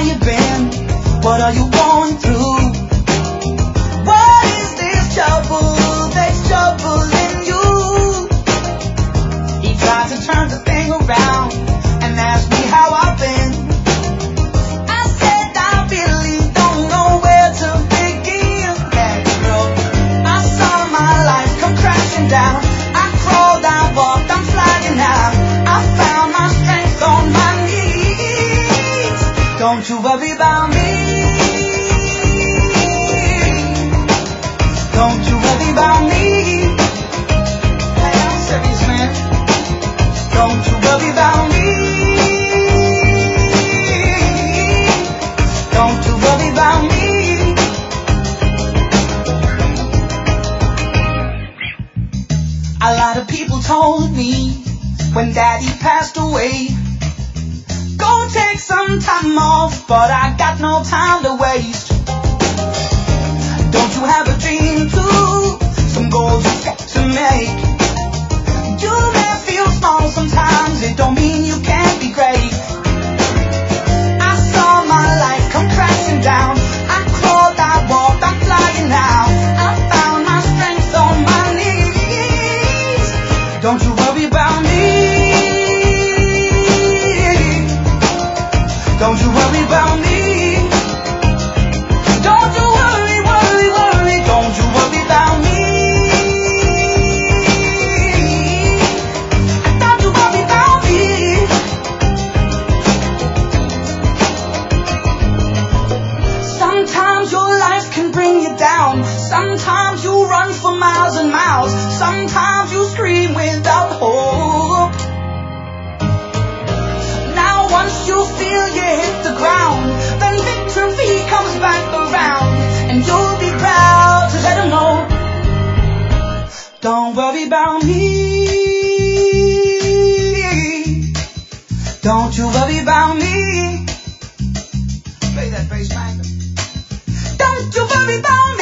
you been? What are you going through? What is this trouble that's troubling you? He tried to turn the thing around and ask me how I've been. I said I really don't know where to begin. Yeah, girl, I saw my life come crashing down. I crawled, I walked, I'm flying now. I found my strength on my knees. Don't you worry about me. Don't you worry about me. Hey, I'm serious, man. Don't you worry about me. Don't you worry about me. A lot of people told me when Daddy passed away, go take some time off, but I got no time to waste. Don't you have a dream too? Some goals you've got to make. You may feel small sometimes, it don't mean you can't be great. I saw my life come crashing down. I crawled, I walked, I'm flying now. I found my strength on my knees. Don't you worry about me. Don't you worry about me. Don't you worry, worry, worry. Don't you worry about me. Don't you worry about me. Sometimes your life can bring you down. Sometimes you run for miles and miles. Sometimes you scream without hope. Now once you feel you hit the ground, then victory comes back around, and you'll be proud to let them know. Don't worry about me. Don't you worry about me. Play that bass, man. Don't you worry about me.